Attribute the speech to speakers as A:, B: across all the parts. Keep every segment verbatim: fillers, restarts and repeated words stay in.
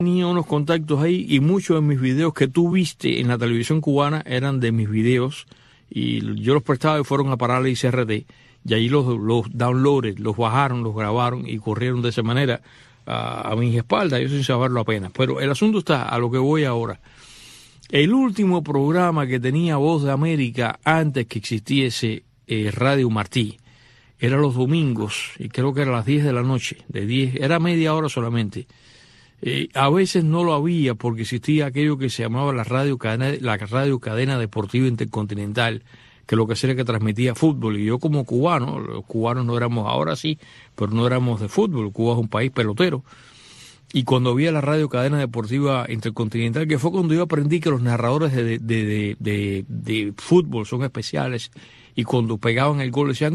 A: Tenía unos contactos ahí y muchos de mis videos que tú viste en la televisión cubana eran de mis videos y yo los prestaba y fueron a parar a la I C R T y ahí los, los downloaded, los bajaron, los grabaron y corrieron de esa manera a, a mis espaldas, yo sin saberlo apenas. Pero el asunto está a lo que voy ahora. El último programa que tenía Voz de América antes que existiese eh, Radio Martí era los domingos y creo que era a las diez de la noche, de diez, era media hora solamente. Eh, a veces no lo había porque existía aquello que se llamaba la radio cadena, la radio cadena deportiva intercontinental, que lo que hacía era que transmitía fútbol. Y yo como cubano, los cubanos no éramos ahora sí, pero no éramos de fútbol. Cuba es un país pelotero. Y cuando había la radio cadena deportiva intercontinental, que fue cuando yo aprendí que los narradores de, de, de, de, de fútbol son especiales, y cuando pegaban el gol decían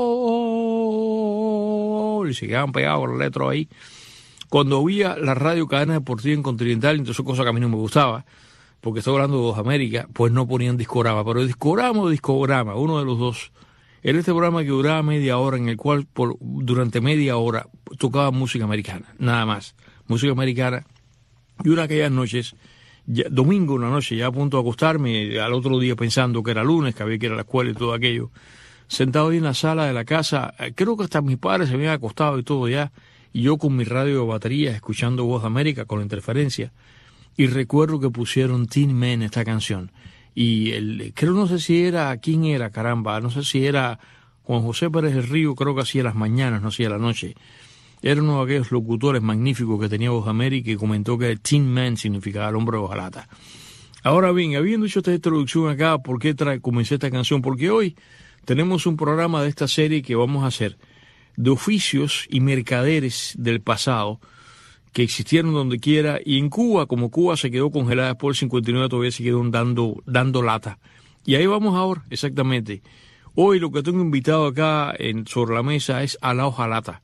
A: ¡gol! Y se quedaban pegados la letra ahí. Cuando oía la radio cadena deportiva en Continental, entonces cosa que a mí no me gustaba, porque estoy hablando de Voz América, pues no ponían discograma. Pero discograma o discograma, uno de los dos, era este programa que duraba media hora, en el cual por, durante media hora tocaba música americana, nada más. Música americana. Y una de aquellas noches, ya, domingo una noche, ya a punto de acostarme, al otro día pensando que era lunes, que había que ir a la escuela y todo aquello, sentado ahí en la sala de la casa, creo que hasta mis padres se habían acostado y todo ya, y yo con mi radio de batería escuchando Voz de América con la interferencia, y recuerdo que pusieron Tin Man, esta canción, y el, creo no sé si era, ¿quién era? Caramba, no sé si era Juan José Pérez del Río, creo que hacía las mañanas, no hacía la noche. Era uno de aquellos locutores magníficos que tenía Voz de América y comentó que Tin Man significaba el hombre de hojalata. Ahora bien, habiendo hecho esta introducción acá, ¿por qué trae, comencé esta canción? Porque hoy tenemos un programa de esta serie que vamos a hacer de oficios y mercaderes del pasado que existieron donde quiera, y en Cuba, como Cuba se quedó congelada después del cincuenta y nueve, todavía se quedó dando, dando lata. Y ahí vamos ahora, exactamente. Hoy lo que tengo invitado acá en, sobre la mesa es a la hojalata.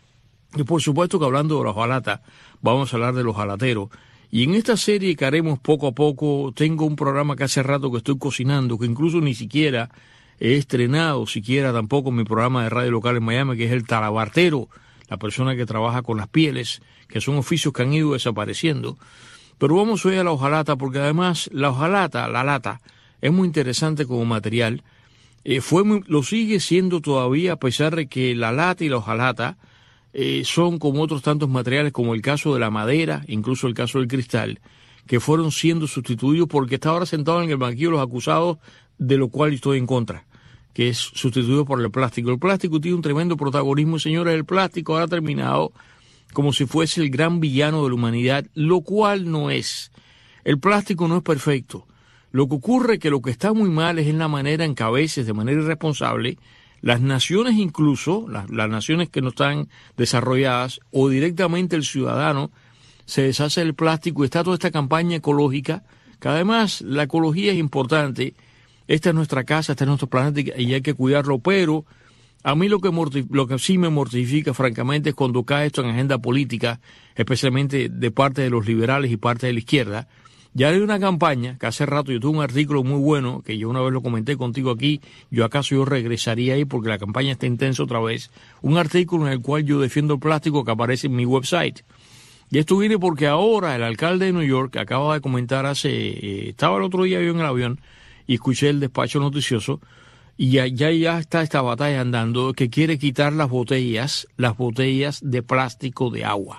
A: Y por supuesto que hablando de la hojalata, vamos a hablar de los hojalateros. Y en esta serie que haremos poco a poco, tengo un programa que hace rato que estoy cocinando, que incluso ni siquiera he estrenado, siquiera tampoco mi programa de radio local en Miami, que es el talabartero, la persona que trabaja con las pieles, que son oficios que han ido desapareciendo. Pero vamos hoy a la hojalata, porque además la hojalata, la lata, es muy interesante como material. Eh, fue muy, lo sigue siendo todavía, a pesar de que la lata y la hojalata eh, son como otros tantos materiales, como el caso de la madera, incluso el caso del cristal, que fueron siendo sustituidos porque está ahora sentado en el banquillo los acusados, de lo cual estoy en contra, que es sustituido por el plástico. El plástico tiene un tremendo protagonismo, señores. El plástico ahora ha terminado como si fuese el gran villano de la humanidad, lo cual no es. El plástico no es perfecto. Lo que ocurre es que lo que está muy mal es en la manera en que a veces, de manera irresponsable, las naciones incluso, las, las naciones que no están desarrolladas, o directamente el ciudadano, se deshace del plástico, y está toda esta campaña ecológica, que además la ecología es importante. Esta es nuestra casa, este es nuestro planeta y hay que cuidarlo, pero a mí lo que, lo que sí me mortifica, francamente, es cuando cae esto en agenda política, especialmente de parte de los liberales y parte de la izquierda. Ya hay una campaña, que hace rato yo tuve un artículo muy bueno, que yo una vez lo comenté contigo aquí, yo acaso yo regresaría ahí porque la campaña está intensa otra vez, un artículo en el cual yo defiendo el plástico que aparece en mi website. Y esto viene porque ahora el alcalde de New York acaba de comentar hace, eh, estaba el otro día yo en el avión, y escuché el despacho noticioso, y ya, ya, ya está esta batalla andando, que quiere quitar las botellas, las botellas de plástico de agua.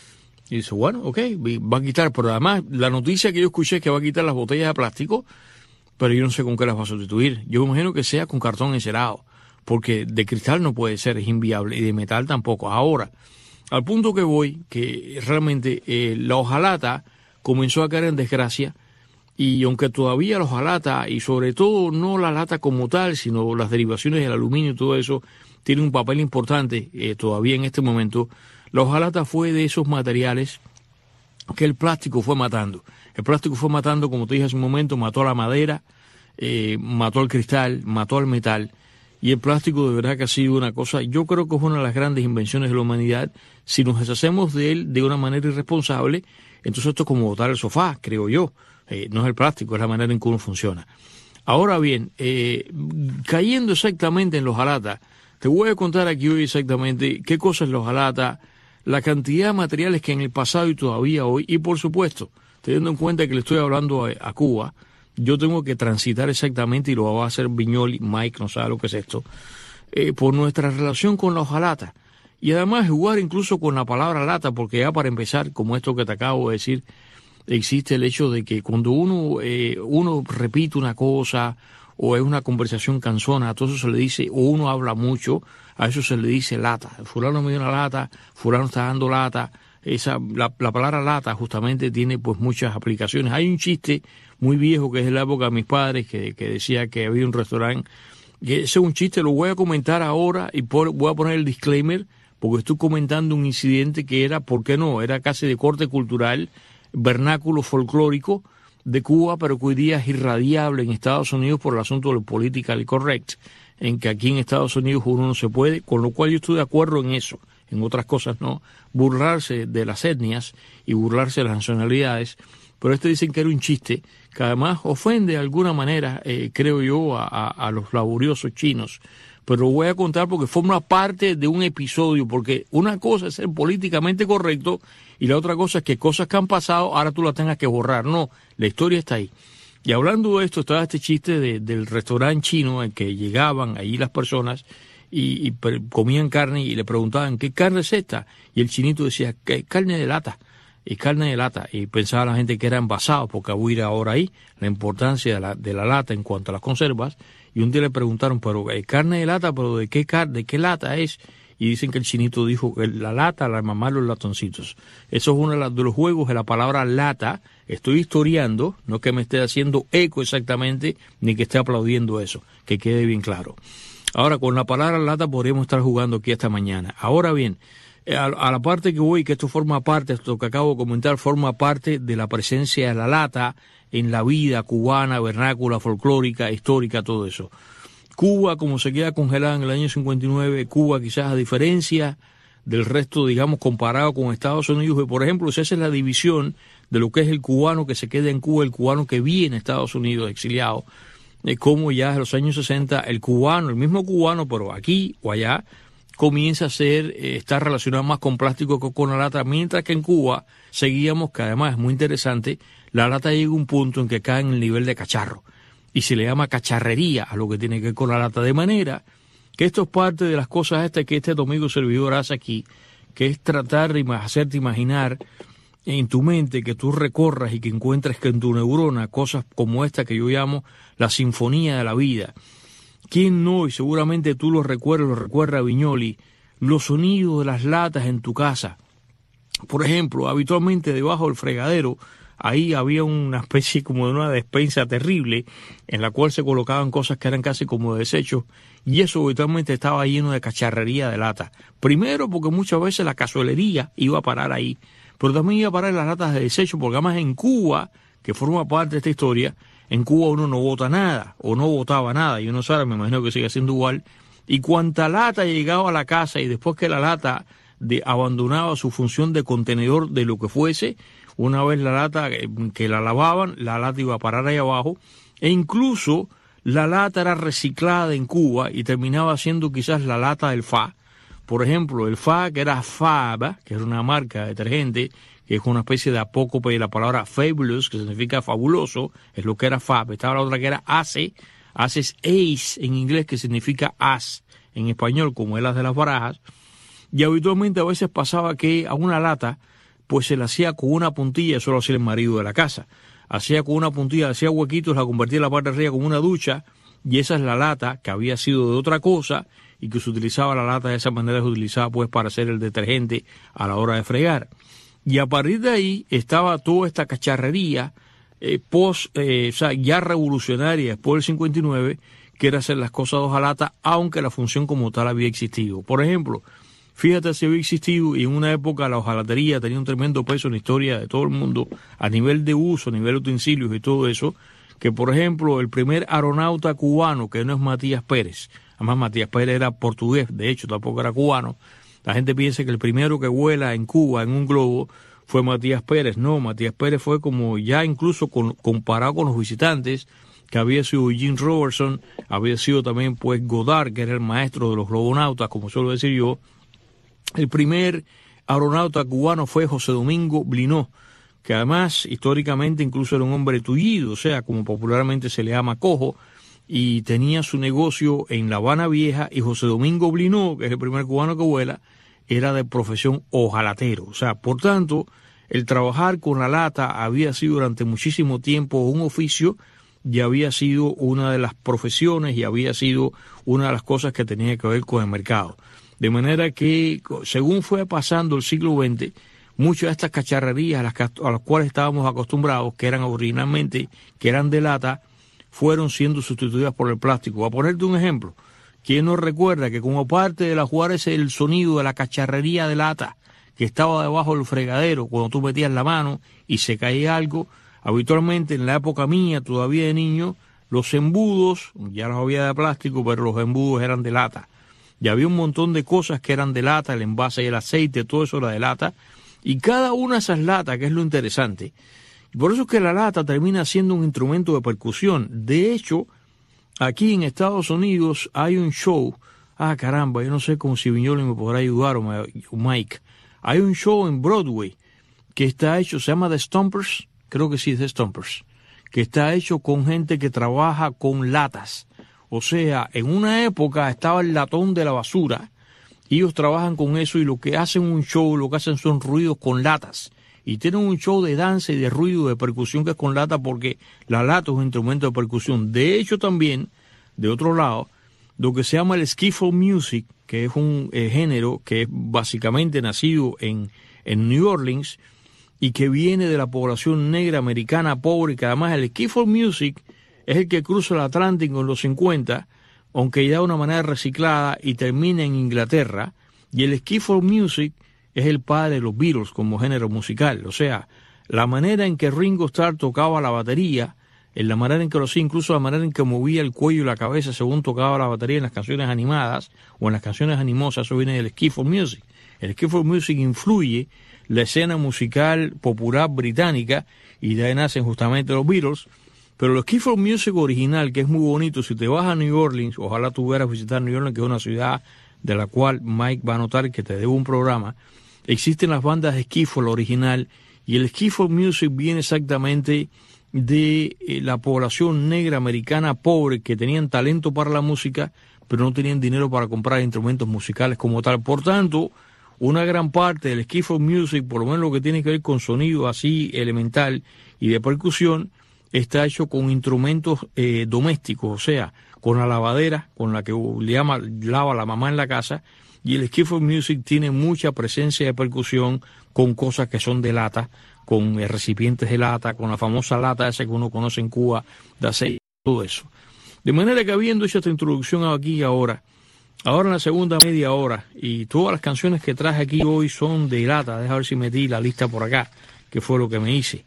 A: Y dice, bueno, ok, va a quitar, pero además la noticia que yo escuché es que va a quitar las botellas de plástico, pero yo no sé con qué las va a sustituir. Yo me imagino que sea con cartón encerado, porque de cristal no puede ser, es inviable, y de metal tampoco. Ahora, al punto que voy, que realmente eh, la hojalata comenzó a caer en desgracia. Y aunque todavía la hojalata, y sobre todo no la lata como tal, sino las derivaciones del aluminio y todo eso, tiene un papel importante eh, todavía en este momento, la hojalata fue de esos materiales que el plástico fue matando. El plástico fue matando, como te dije hace un momento, mató a la madera, eh, mató al cristal, mató al metal, y el plástico de verdad que ha sido una cosa, yo creo que es una de las grandes invenciones de la humanidad. Si nos deshacemos de él de una manera irresponsable, entonces esto es como botar el sofá, creo yo. Eh, no es el plástico, es la manera en que uno funciona. Ahora bien, eh, cayendo exactamente en la hojalata, te voy a contar aquí hoy exactamente qué cosa es la hojalata, la cantidad de materiales que en el pasado y todavía hoy, y por supuesto, teniendo en cuenta que le estoy hablando a, a Cuba, yo tengo que transitar exactamente, y lo va a hacer Viñoly, Mike no sabe lo que es esto, eh, por nuestra relación con la hojalata. Y además jugar incluso con la palabra lata, porque ya para empezar, como esto que te acabo de decir, existe el hecho de que cuando uno, eh, uno repite una cosa, o es una conversación cansona, a todo eso se le dice, o uno habla mucho, a eso se le dice lata. Fulano me dio una lata, fulano está dando lata. Esa, la, la palabra lata justamente tiene pues muchas aplicaciones. Hay un chiste muy viejo que es de la época de mis padres que, que decía que había un restaurante, que ese es un chiste, lo voy a comentar ahora y por, voy a poner el disclaimer porque estoy comentando un incidente que era, ¿por qué no? Era casi de corte cultural, vernáculo folclórico de Cuba, pero que hoy día es irradiable en Estados Unidos por el asunto del politically correct, en que aquí en Estados Unidos uno no se puede, con lo cual yo estoy de acuerdo en eso, en otras cosas no, burlarse de las etnias y burlarse de las nacionalidades, pero esto dicen que era un chiste, que además ofende de alguna manera, eh, creo yo, a, a, a los laboriosos chinos, pero lo voy a contar porque forma parte de un episodio, porque una cosa es ser políticamente correcto y la otra cosa es que cosas que han pasado ahora tú las tengas que borrar. No, la historia está ahí. Y hablando de esto, estaba este chiste de, del restaurante chino en que llegaban ahí las personas y, y comían carne y le preguntaban, ¿qué carne es esta? Y el chinito decía, ¿qué carne de lata? Y carne de lata. Y pensaba la gente que era envasado, porque voy a ir ahora ahí, la importancia de la, de la lata en cuanto a las conservas. Y un día le preguntaron, pero ¿eh, carne de lata? ¿Pero de qué, car de qué lata es? Y dicen que el chinito dijo que la lata, la mamá, los latoncitos. Eso es uno de los juegos de la palabra lata. Estoy historiando, no que me esté haciendo eco exactamente, ni que esté aplaudiendo eso, que quede bien claro. Ahora, con la palabra lata podríamos estar jugando aquí esta mañana. Ahora bien, a, a la parte que voy, que esto forma parte, esto que acabo de comentar, forma parte de la presencia de la lata en la vida cubana, vernácula, folclórica, histórica, todo eso. Cuba, como se queda congelada en el año cincuenta y nueve, Cuba quizás a diferencia del resto, digamos, comparado con Estados Unidos, que por ejemplo, si esa es la división de lo que es el cubano que se queda en Cuba, el cubano que vive en Estados Unidos exiliado, eh, como ya en los años sesenta, el cubano, el mismo cubano, pero aquí o allá, comienza a ser, eh, está relacionado más con plástico que con la lata, mientras que en Cuba seguíamos, que además es muy interesante, la lata llega a un punto en que cae en el nivel de cacharro, y se le llama cacharrería a lo que tiene que ver con la lata, de manera que esto es parte de las cosas estas que este domingo servidor hace aquí, que es tratar de hacerte imaginar en tu mente, que tú recorras y que encuentres que en tu neurona cosas como esta que yo llamo la sinfonía de la vida. ¿Quién no? Y seguramente tú lo recuerdas, lo recuerda Viñoly, los sonidos de las latas en tu casa. Por ejemplo, habitualmente debajo del fregadero, ahí había una especie como de una despensa terrible en la cual se colocaban cosas que eran casi como desechos, y eso habitualmente estaba lleno de cacharrería de lata. Primero porque muchas veces la cazuelería iba a parar ahí, pero también iba a parar las latas de desecho, porque además en Cuba, que forma parte de esta historia, en Cuba uno no vota nada, o no votaba nada, y uno sabe, me imagino que sigue siendo igual, y cuanta lata llegaba a la casa, y después que la lata de, abandonaba su función de contenedor de lo que fuese, una vez la lata que, que la lavaban, la lata iba a parar ahí abajo, e incluso la lata era reciclada en Cuba y terminaba siendo quizás la lata del F A. Por ejemplo, el F A, que era Fab, que era una marca de detergente, que es una especie de apócope de la palabra fabulous, que significa fabuloso, es lo que era Fab. Estaba la otra que era Ace, Ace es Ace en inglés, que significa as en español, como el as de las barajas. Y habitualmente a veces pasaba que a una lata pues se la hacía con una puntilla, eso lo hacía el marido de la casa. Hacía con una puntilla, hacía huequitos, la convertía en la parte de arriba como una ducha, y esa es la lata que había sido de otra cosa, y que se utilizaba la lata de esa manera, se utilizaba pues para hacer el detergente a la hora de fregar. Y a partir de ahí estaba toda esta cacharrería, eh, post, eh, o sea, ya revolucionaria después del cincuenta y nueve, que era hacer las cosas de hojalata, aunque la función como tal había existido. Por ejemplo, fíjate si había existido, y en una época la hojalatería tenía un tremendo peso en la historia de todo el mundo, a nivel de uso, a nivel de utensilios y todo eso, que por ejemplo el primer aeronauta cubano, que no es Matías Pérez, además Matías Pérez era portugués, de hecho tampoco era cubano, la gente piensa que el primero que vuela en Cuba en un globo fue Matías Pérez. No, Matías Pérez fue como ya incluso con, comparado con los visitantes, que había sido Eugene Robertson, había sido también pues Goddard, que era el maestro de los globonautas, como suelo decir yo, el primer astronauta cubano fue José Domingo Blinó, que además históricamente incluso era un hombre tullido, o sea, como popularmente se le llama cojo, y tenía su negocio en La Habana Vieja, y José Domingo Blinó, que es el primer cubano que vuela, era de profesión hojalatero. O sea, por tanto, el trabajar con la lata había sido durante muchísimo tiempo un oficio y había sido una de las profesiones y había sido una de las cosas que tenía que ver con el mercado. De manera que, según fue pasando el siglo veinte, muchas de estas cacharrerías a las, que, a las cuales estábamos acostumbrados, que eran originalmente, que eran de lata, fueron siendo sustituidas por el plástico. Voy a ponerte un ejemplo. ¿Quién nos recuerda que como parte de la jugar ese el sonido de la cacharrería de lata que estaba debajo del fregadero cuando tú metías la mano y se caía algo? Habitualmente en la época mía, todavía de niño, los embudos, ya no había de plástico, pero los embudos eran de lata. Y había un montón de cosas que eran de lata, el envase y el aceite, todo eso era de lata. Y cada una de esas latas, que es lo interesante, y por eso es que la lata termina siendo un instrumento de percusión. De hecho, aquí en Estados Unidos hay un show, ah caramba, yo no sé cómo si Viñola me podrá ayudar o Mike, hay un show en Broadway que está hecho, se llama The Stompers, creo que sí es The Stompers, que está hecho con gente que trabaja con latas. O sea, en una época estaba el latón de la basura, ellos trabajan con eso y lo que hacen un show, lo que hacen son ruidos con latas. Y tienen un show de danza y de ruido, de percusión que es con lata, porque la lata es un instrumento de percusión. De hecho, también, de otro lado, lo que se llama el skiffle music, que es un eh, género que es básicamente nacido en, en New Orleans y que viene de la población negra americana pobre, que además el skiffle music es el que cruza el Atlántico en los cincuenta, aunque ya de una manera reciclada, y termina en Inglaterra, y el skiffle music es el padre de los Beatles como género musical. O sea, la manera en que Ringo Starr tocaba la batería, en la manera en que lo hacía, incluso la manera en que movía el cuello y la cabeza según tocaba la batería en las canciones animadas o en las canciones animosas, eso viene del skiffle music. El skiffle music influye la escena musical popular británica y de ahí nacen justamente los Beatles. Pero el skiffle music original, que es muy bonito, si te vas a New Orleans, ojalá tú hubieras visitar New Orleans, que es una ciudad de la cual Mike va a notar que te debo un programa. Existen las bandas de skiffle original, y el skiffle music viene exactamente de eh, la población negra americana pobre que tenían talento para la música, pero no tenían dinero para comprar instrumentos musicales como tal. Por tanto, una gran parte del skiffle music, por lo menos lo que tiene que ver con sonido así elemental y de percusión, está hecho con instrumentos eh, domésticos, o sea, con la lavadera, con la que le llama, lava la mamá en la casa, y el skiffle music tiene mucha presencia de percusión con cosas que son de lata, con eh, recipientes de lata, con la famosa lata esa que uno conoce en Cuba, de aceite, todo eso. De manera que habiendo hecho esta introducción aquí y ahora, ahora en la segunda media hora, y todas las canciones que traje aquí hoy son de lata, deja ver si metí la lista por acá, que fue lo que me hice.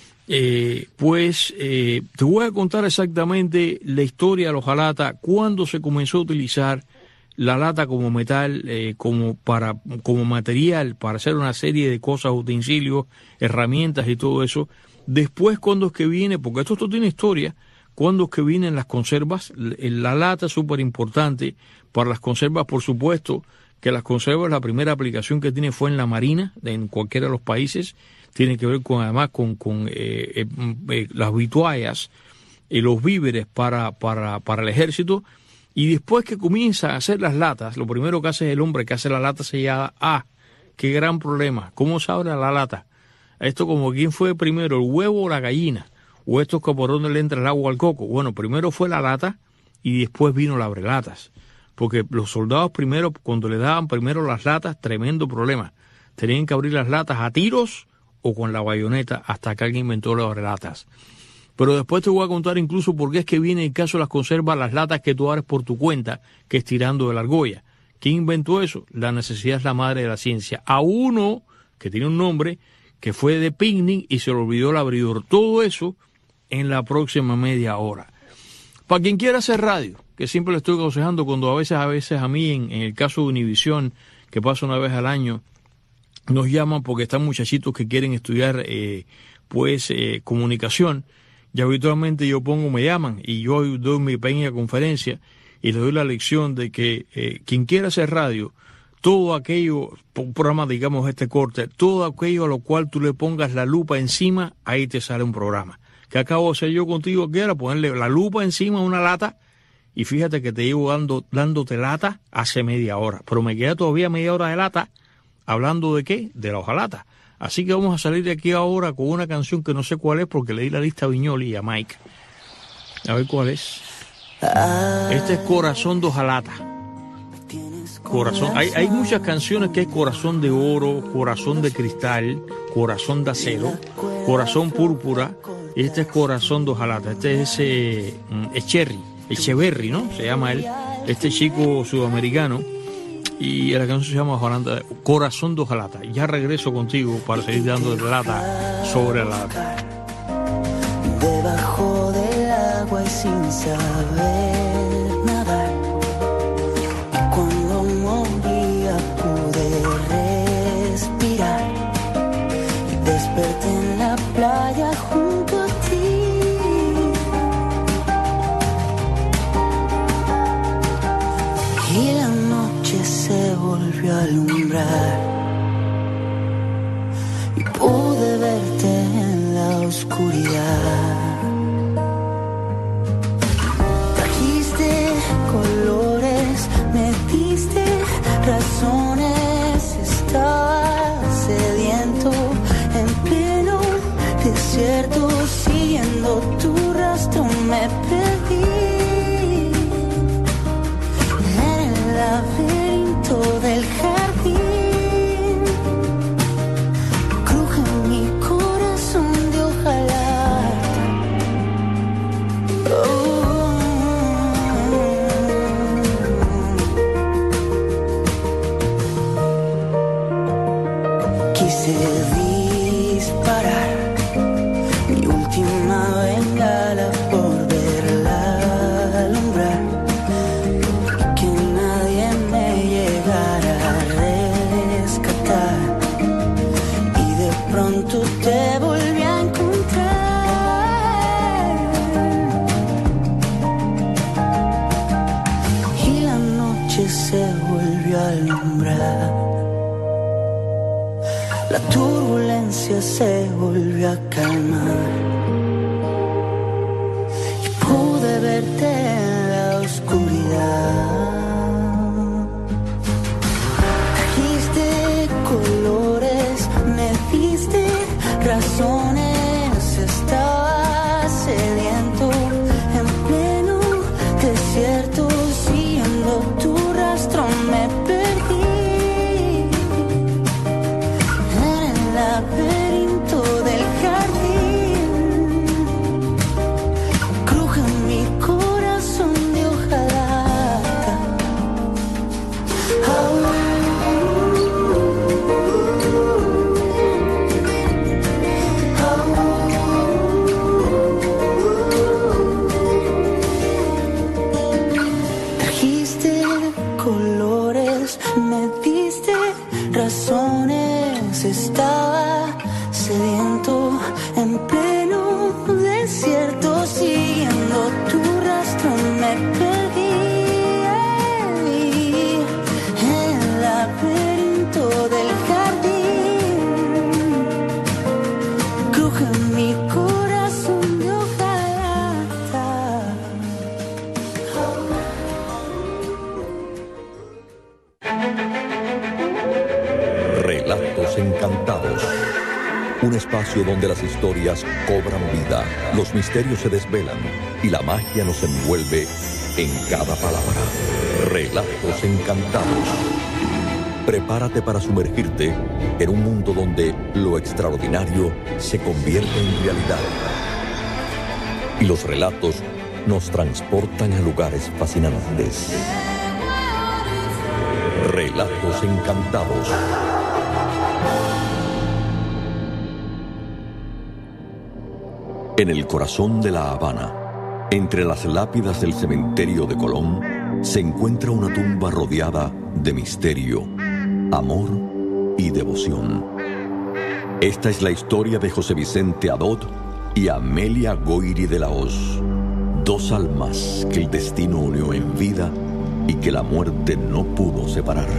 A: Eh, pues eh, te voy a contar exactamente la historia de la hojalata, cuándo se comenzó a utilizar la lata como metal, eh, como para como material para hacer una serie de cosas, utensilios, herramientas y todo eso. Después, cuándo es que viene, porque esto, esto tiene historia, cuándo es que vienen las conservas. La lata es súper importante para las conservas, por supuesto, que las conservas, la primera aplicación que tiene fue en la marina, en cualquiera de los países. Tiene que ver con además con, con eh, eh, eh, las vituallas y los víveres para, para, para el ejército. Y después que comienza a hacer las latas, lo primero que hace el hombre que hace la lata sellada. Ah, qué gran problema. ¿Cómo se abre la lata? Esto como quién fue primero, el huevo o la gallina. O esto es que por dónde le entra el agua al coco. Bueno, primero fue la lata y después vino la abrelatas. Porque los soldados primero, cuando le daban primero las latas, tremendo problema. Tenían que abrir las latas a tiros o con la bayoneta hasta que alguien inventó las abrelatas. Pero después te voy a contar incluso por qué es que viene el caso de las conservas, las latas que tú abres por tu cuenta, que es tirando de la argolla. ¿Quién inventó eso? La necesidad es la madre de la ciencia. A uno que tiene un nombre que fue de picnic y se le olvidó el abridor. Todo eso en la próxima media hora. Para quien quiera hacer radio, que siempre le estoy aconsejando cuando a veces, a veces a mí, en, en el caso de Univisión, que pasa una vez al año, nos llaman porque están muchachitos que quieren estudiar eh, pues eh, comunicación. Y habitualmente yo pongo, me llaman y yo doy mi pequeña conferencia y le doy la lección de que eh, quien quiera hacer radio todo aquello, un programa, digamos, este corte, todo aquello a lo cual tú le pongas la lupa encima, ahí te sale un programa. ¿Qué acabo de hacer yo contigo? Que era ponerle la lupa encima a una lata, y fíjate que te llevo dando, dándote lata hace media hora, pero me queda todavía media hora de lata, hablando de qué, de la hojalata. Así que vamos a salir de aquí ahora con una canción que no sé cuál es, porque le di la lista a Viñoli y a Mike. A ver cuál es. Este es Corazón de Hojalata. Corazón, hay, hay muchas canciones que es Corazón de Oro, Corazón de Cristal, Corazón de Acero, Corazón Púrpura, y este es Corazón de Hojalata. Este es ese, es Cherry, Echeverry, ¿no? Se llama él, este chico sudamericano, y la canción se llama Hojalata, Corazón de Hojalata. Ya regreso contigo para seguir dando lata sobre la lata.
B: Debajo del agua y sin saber nadar, y cuando moría pude respirar, y desperté en la playa junto a ti. Y la noche se volvió a alumbrar, y pude verte en la oscuridad. Trajiste colores, me diste razones, estaba sediento en pleno desierto, siguiendo tu rastro me perdí en el laberinto del jardín. Disparar mi última bengala por verla alumbrar, que nadie me llegara a rescatar, y de pronto te volví a encontrar, y la noche se volvió a alumbrar. La turbulencia se volvió a calmar, y pude verte en la oscuridad. Trajiste colores, me diste razones, estaba sediento en pleno desierto, siguiendo tu rastro me perdí. Laberinto del jardín, cruje mi corazón de hojalata. Oh. Trajiste colores, me diste razones, estaba sediento en pleno desierto, siguiendo tu rastro me perdí en el laberinto del jardín, cruje mi corazón de hojalata.
C: Relatos Encantados. Un espacio donde las historias cobran vida, los misterios se desvelan y la magia nos envuelve en cada palabra. Relatos Encantados. Prepárate para sumergirte en un mundo donde lo extraordinario se convierte en realidad. Y los relatos nos transportan a lugares fascinantes. Relatos Encantados. En el corazón de La Habana, entre las lápidas del cementerio de Colón, se encuentra una tumba rodeada de misterio, amor y devoción. Esta es la historia de José Vicente Adot y Amelia Goyri de la Hoz, dos almas que el destino unió en vida y que la muerte no pudo separar.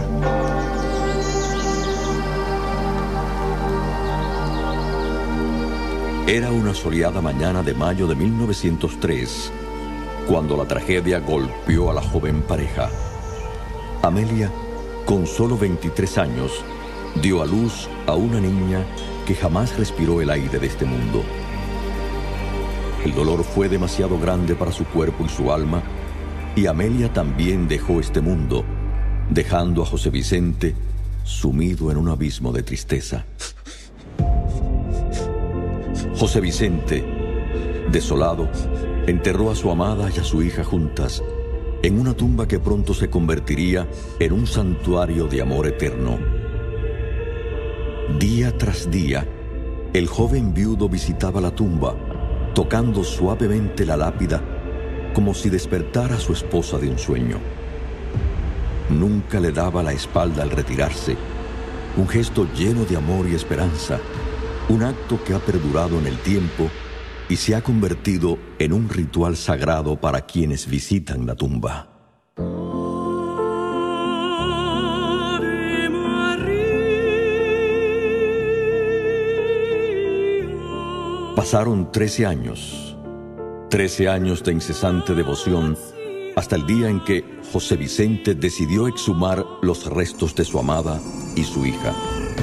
C: Era una soleada mañana de mayo de mil novecientos tres, cuando la tragedia golpeó a la joven pareja. Amelia, con solo veintitrés años, dio a luz a una niña que jamás respiró el aire de este mundo. El dolor fue demasiado grande para su cuerpo y su alma, y Amelia también dejó este mundo, dejando a José Vicente sumido en un abismo de tristeza. José Vicente, desolado, enterró a su amada y a su hija juntas en una tumba que pronto se convertiría en un santuario de amor eterno. Día tras día, el joven viudo visitaba la tumba, tocando suavemente la lápida como si despertara a su esposa de un sueño. Nunca le daba la espalda al retirarse, un gesto lleno de amor y esperanza, un acto que ha perdurado en el tiempo y se ha convertido en un ritual sagrado para quienes visitan la tumba. Pasaron trece años, trece años de incesante devoción, hasta el día en que José Vicente decidió exhumar los restos de su amada y su hija.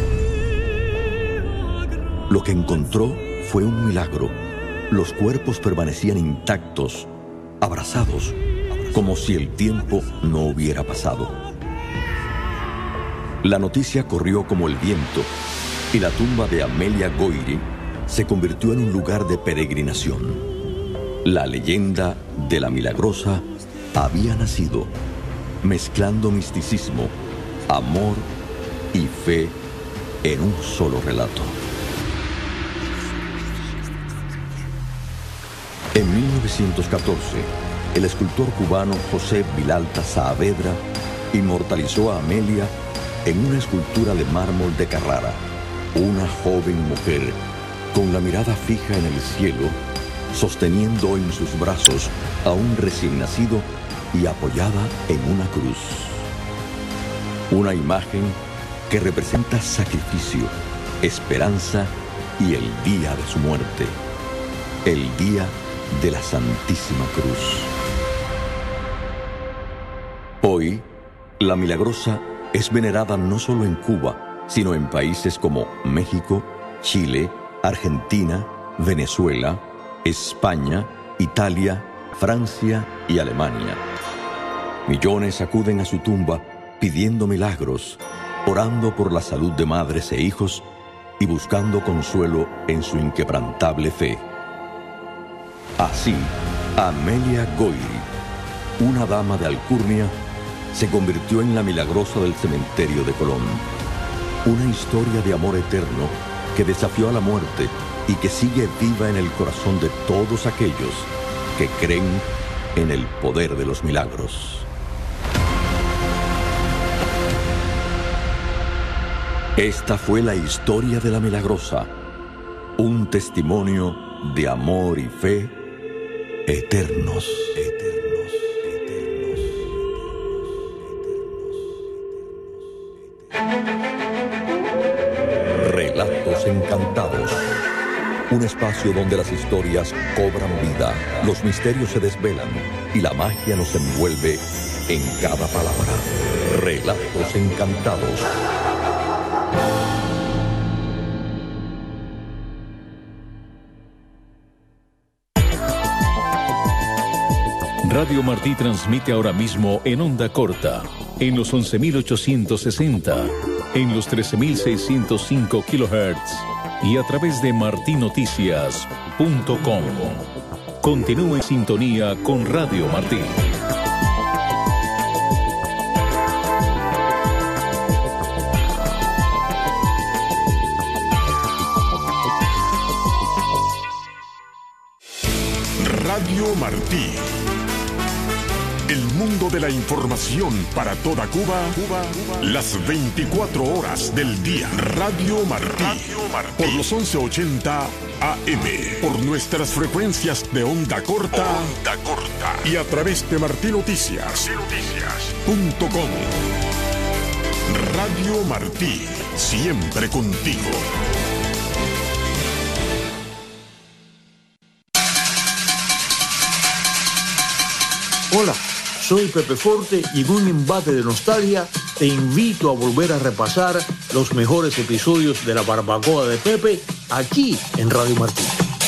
C: Lo que encontró fue un milagro. Los cuerpos permanecían intactos, abrazados, como si el tiempo no hubiera pasado. La noticia corrió como el viento y la tumba de Amelia Goiri se convirtió en un lugar de peregrinación. La leyenda de la Milagrosa había nacido, mezclando misticismo, amor y fe en un solo relato. En mil novecientos catorce, el escultor cubano José Vilalta Saavedra inmortalizó a Amelia en una escultura de mármol de Carrara, una joven mujer con la mirada fija en el cielo, sosteniendo en sus brazos a un recién nacido y apoyada en una cruz. Una imagen que representa sacrificio, esperanza y el día de su muerte, el día de la Santísima Cruz. Hoy, la Milagrosa es venerada no solo en Cuba, sino en países como México, Chile, Argentina, Venezuela, España, Italia, Francia y Alemania. Millones acuden a su tumba pidiendo milagros, orando por la salud de madres e hijos y buscando consuelo en su inquebrantable fe. Así, Amelia Goiri, una dama de alcurnia, se convirtió en la Milagrosa del cementerio de Colón. Una historia de amor eterno que desafió a la muerte y que sigue viva en el corazón de todos aquellos que creen en el poder de los milagros. Esta fue la historia de la Milagrosa, un testimonio de amor y fe eternos, eternos, eternos, eternos. Relatos encantados. Un espacio donde las historias cobran vida, los misterios se desvelan y la magia nos envuelve en cada palabra. Relatos encantados.
D: Radio Martí transmite ahora mismo en onda corta, en los once mil ochocientos sesenta, en los trece mil seiscientos cinco kilohertz y a través de martinoticias punto com. Continúe en sintonía con Radio Martí.
E: Radio Martí. El mundo de la información para toda Cuba, Cuba, Cuba. Las veinticuatro horas del día. Radio Martí. Radio Martí. Por los once ochenta A M. Por nuestras frecuencias de onda corta. Onda corta. Y a través de Martí Noticias. Noticias punto com. Radio Martí. Siempre contigo.
A: Hola, soy Pepe Forte y en un embate de nostalgia te invito a volver a repasar los mejores episodios de La Barbacoa de Pepe aquí en Radio Martí.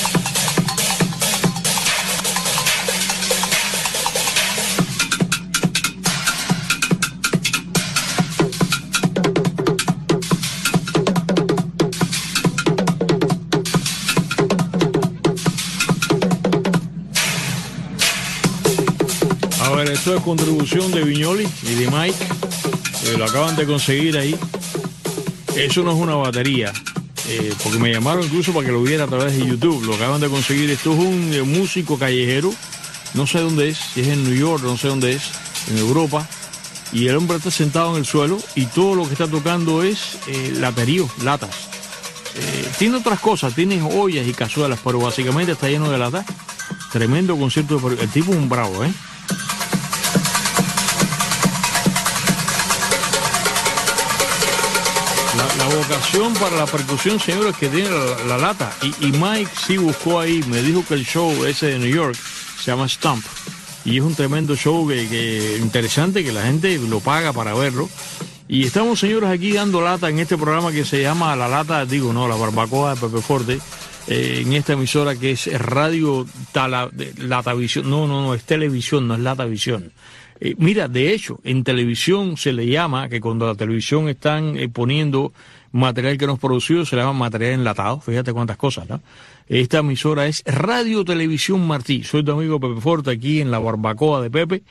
A: Esto es contribución de Viñoli y de Mike, eh, lo acaban de conseguir ahí. Eso no es una batería, eh, porque me llamaron incluso para que lo viera a través de YouTube. Lo acaban de conseguir. Esto es un eh, músico callejero, no sé dónde es, si es en New York, no sé dónde es, en Europa. Y el hombre está sentado en el suelo y todo lo que está tocando es eh, laterío, latas. Eh, tiene otras cosas, tiene ollas y cazuelas, pero básicamente está lleno de latas. Tremendo concierto. De... El tipo es un bravo, ¿eh? La, la vocación para la percusión, señores, que tiene la, la lata. Y, y Mike sí buscó ahí, me dijo que el show ese de New York se llama Stomp. Y es un tremendo show que, que interesante, que la gente lo paga para verlo. Y estamos, señores, aquí dando lata en este programa que se llama La Lata, digo, no, La Barbacoa de Pepe Forte, eh, en esta emisora que es Radio Tala, Latavisión. No, no, no, es televisión, no es Latavisión. Eh, mira, de hecho, en televisión se le llama, que cuando la televisión están eh, poniendo material que no es producido, se le llama material enlatado. Fíjate cuántas cosas, ¿no? Esta emisora es Radio Televisión Martí. Soy tu amigo Pepe Forte aquí en La Barbacoa de Pepe.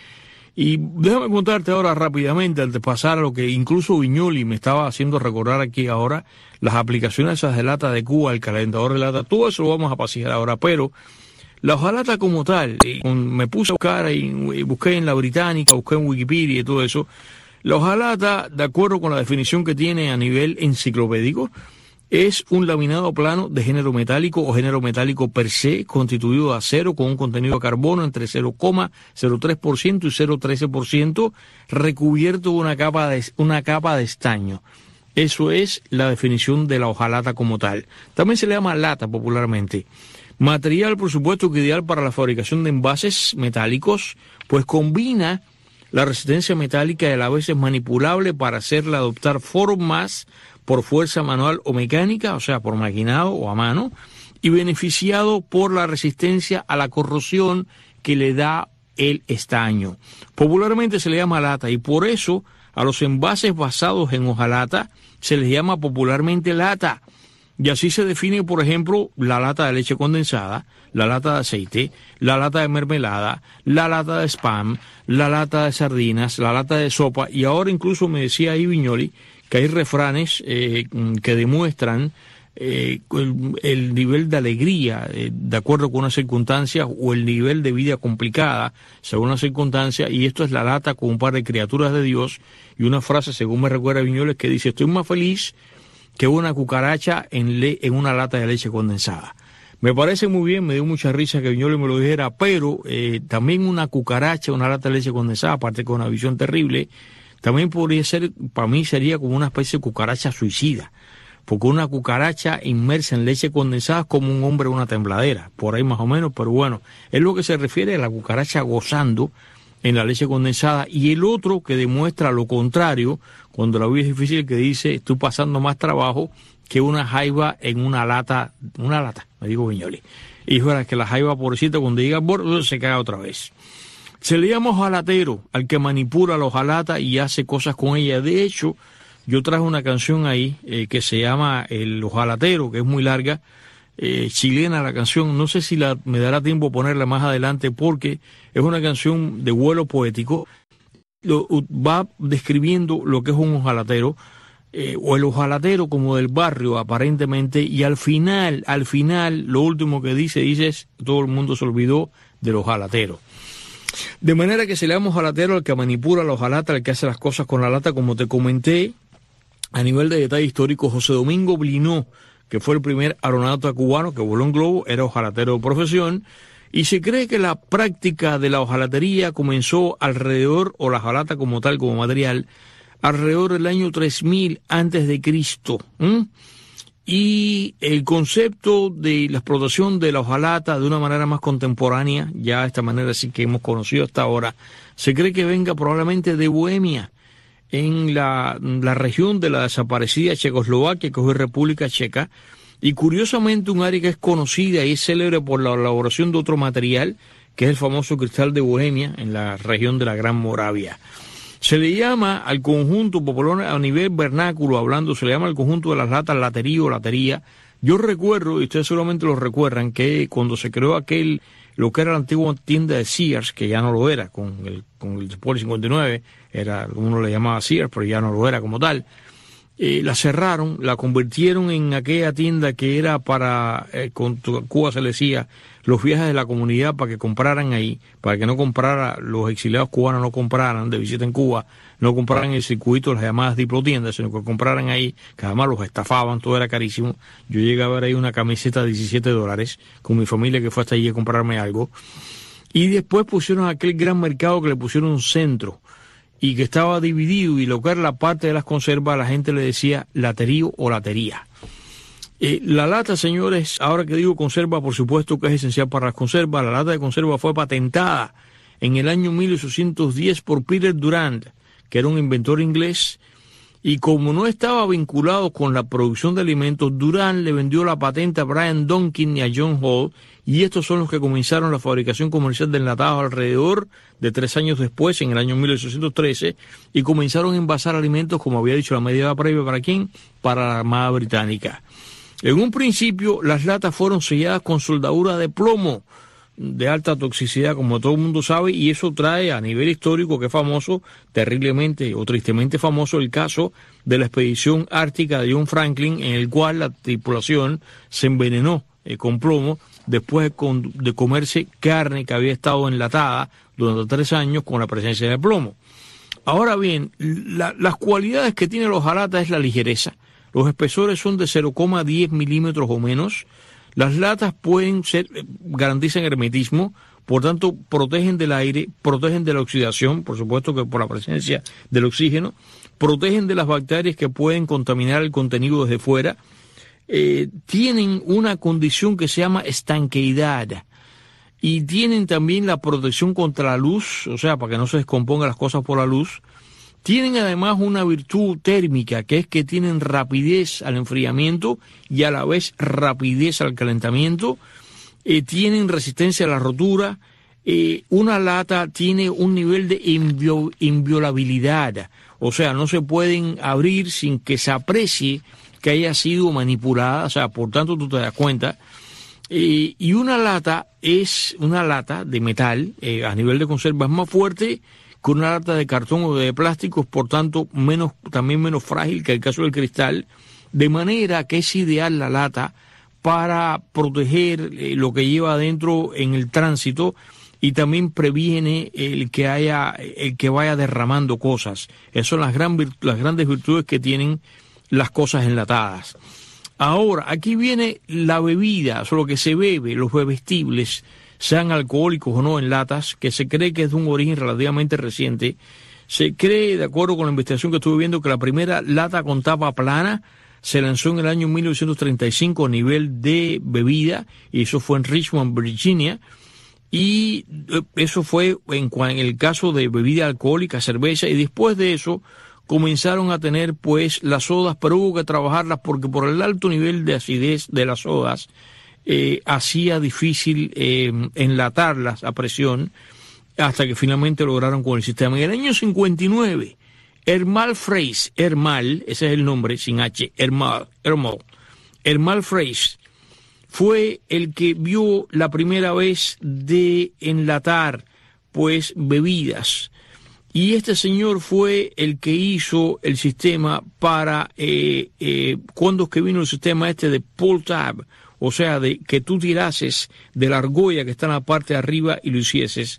A: Y déjame contarte ahora rápidamente, antes de pasar a lo que incluso Viñoli me estaba haciendo recordar aquí ahora, las aplicaciones esas de lata de Cuba, el calentador de lata, todo eso lo vamos a pasear ahora, pero la hojalata como tal, me puse a buscar y busqué en la británica, busqué en Wikipedia y todo eso. La hojalata, de acuerdo con la definición que tiene a nivel enciclopédico, es un laminado plano de género metálico o género metálico per se, constituido de acero con un contenido de carbono entre cero coma cero tres por ciento y cero coma trece por ciento, recubierto de una capa de, una capa de estaño. Eso es la definición de la hojalata como tal. También se le llama lata popularmente. Material, por supuesto, que ideal para la fabricación de envases metálicos, pues combina la resistencia metálica y a la vez es manipulable para hacerla adoptar formas por fuerza manual o mecánica, o sea, por maquinado o a mano, y beneficiado por la resistencia a la corrosión que le da el estaño. Popularmente se le llama lata y por eso a los envases basados en hojalata se les llama popularmente lata. Y así se define, por ejemplo, la lata de leche condensada, la lata de aceite, la lata de mermelada, la lata de spam, la lata de sardinas, la lata de sopa. Y ahora incluso me decía ahí Viñoli que hay refranes eh, que demuestran eh, el, el nivel de alegría eh, de acuerdo con una circunstancia o el nivel de vida complicada según una circunstancia, y esto es la lata con un par de criaturas de Dios y una frase, según me recuerda Viñoles, que dice: estoy más feliz que una cucaracha en, le, en una lata de leche condensada. Me parece muy bien, me dio mucha risa que Viñoles me lo dijera, pero eh, también una cucaracha, una lata de leche condensada, aparte con una visión terrible, también podría ser, para mí sería como una especie de cucaracha suicida, porque una cucaracha inmersa en leche condensada es como un hombre en una tembladera, por ahí más o menos, pero bueno, es lo que se refiere a la cucaracha gozando en la leche condensada, y el otro que demuestra lo contrario, cuando la vida es difícil, que dice: estoy pasando más trabajo que una jaiba en una lata, una lata, me digo Viñoli. Y es verdad que la jaiba, pobrecita, cuando llega al borde, se cae otra vez. Se le llama hojalatero al que manipula la hojalata y hace cosas con ella. De hecho, yo traje una canción ahí eh, que se llama El Hojalatero, que es muy larga, eh, chilena la canción. No sé si la, me dará tiempo ponerla más adelante porque es una canción de vuelo poético. Lo, va describiendo lo que es un hojalatero, eh, o el hojalatero como del barrio aparentemente, y al final, al final, lo último que dice, dice es: todo el mundo se olvidó del hojalatero. De manera que se le llama ojalatero al que manipula la hojalata, al que hace las cosas con la lata, como te comenté. A nivel de detalle histórico, José Domingo Blinó, que fue el primer aeronauta cubano que voló en globo, era ojalatero de profesión, y se cree que la práctica de la hojalatería comenzó alrededor, o la hojalata como tal, como material, alrededor del año tres mil antes de Cristo. ¿Mm? Y el concepto de la explotación de la hojalata de una manera más contemporánea, ya de esta manera sí que hemos conocido hasta ahora, se cree que venga probablemente de Bohemia, en la, la región de la desaparecida Checoslovaquia, que hoy es República Checa, y curiosamente un área que es conocida y es célebre por la elaboración de otro material, que es el famoso cristal de Bohemia, en la región de la Gran Moravia. Se le llama al conjunto popular a nivel vernáculo hablando, se le llama al conjunto de las latas latería o latería. Yo recuerdo, y ustedes seguramente lo recuerdan, que cuando se creó aquel, lo que era la antigua tienda de Sears, que ya no lo era, con el, con el Poli cincuenta y nueve, era, uno le llamaba Sears, pero ya no lo era como tal, eh, la cerraron, la convirtieron en aquella tienda que era para, eh, con Cuba se le decía, los viajes de la comunidad para que compraran ahí, para que no comprara, los exiliados cubanos no compraran de visita en Cuba, no compraran el circuito de las llamadas diplotiendas, sino que compraran ahí, que además los estafaban, todo era carísimo. Yo llegué a ver ahí una camiseta de diecisiete dólares, con mi familia que fue hasta allí a comprarme algo, y después pusieron aquel gran mercado que le pusieron un centro, y que estaba dividido, y lo que era la parte de las conservas, la gente le decía laterío o latería. Eh, la lata, señores, ahora que digo conserva, por supuesto que es esencial para las conservas. La lata de conserva fue patentada en el año mil ochocientos diez por Peter Durand, que era un inventor inglés, y como no estaba vinculado con la producción de alimentos, Durand le vendió la patente a Brian Duncan y a John Hall, y estos son los que comenzaron la fabricación comercial de enlatados alrededor de tres años después, en el año mil ochocientos trece, y comenzaron a envasar alimentos, como había dicho la medida previa, ¿para quién? Para la Armada Británica. En un principio, las latas fueron selladas con soldadura de plomo de alta toxicidad, como todo el mundo sabe, y eso trae a nivel histórico, que es famoso, terriblemente o tristemente famoso, el caso de la expedición ártica de John Franklin, en el cual la tripulación se envenenó eh, con plomo después de, con, de comerse carne que había estado enlatada durante tres años con la presencia de plomo. Ahora bien, la, las cualidades que tiene la hojalata es la ligereza. Los espesores son de cero coma diez milímetros o menos. Las latas pueden ser, garantizan hermetismo, por tanto protegen del aire, protegen de la oxidación, por supuesto que por la presencia del oxígeno, protegen de las bacterias que pueden contaminar el contenido desde fuera, eh, tienen una condición que se llama estanqueidad y tienen también la protección contra la luz, o sea, para que no se descompongan las cosas por la luz. Tienen además una virtud térmica, que es que tienen rapidez al enfriamiento y a la vez rapidez al calentamiento. Eh, tienen resistencia a la rotura. Eh, una lata tiene un nivel de invio, inviolabilidad, o sea, no se pueden abrir sin que se aprecie que haya sido manipulada, o sea, por tanto tú te das cuenta. Eh, y una lata es una lata de metal, eh, a nivel de conserva es más fuerte con una lata de cartón o de plástico, por tanto menos, también menos frágil que el caso del cristal, de manera que es ideal la lata para proteger eh, lo que lleva adentro en el tránsito, y también previene el que haya, el que vaya derramando cosas. Esas son las, gran, las grandes virtudes que tienen las cosas enlatadas. Ahora, aquí viene la bebida, o sea, lo que se bebe, los bebestibles, sean alcohólicos o no en latas, que se cree que es de un origen relativamente reciente. Se cree, de acuerdo con la investigación que estuve viendo, que la primera lata con tapa plana se lanzó en el año mil novecientos treinta y cinco a nivel de bebida, y eso fue en Richmond, Virginia, y eso fue en, en el caso de bebida alcohólica, cerveza, y después de eso comenzaron a tener pues las sodas, pero hubo que trabajarlas porque por el alto nivel de acidez de las sodas, Eh, hacía difícil eh, enlatarlas a presión, hasta que finalmente lograron con el sistema. En el año cincuenta y nueve, Hermal Freys, Hermal, ese es el nombre, sin H, Hermal, Hermal, Hermal Freys, fue el que vio la primera vez de enlatar, pues, bebidas. Y este señor fue el que hizo el sistema para, eh, eh, cuando es que vino el sistema este de pull tab, o sea, de que tú tirases de la argolla que está en la parte de arriba y lo hicieses.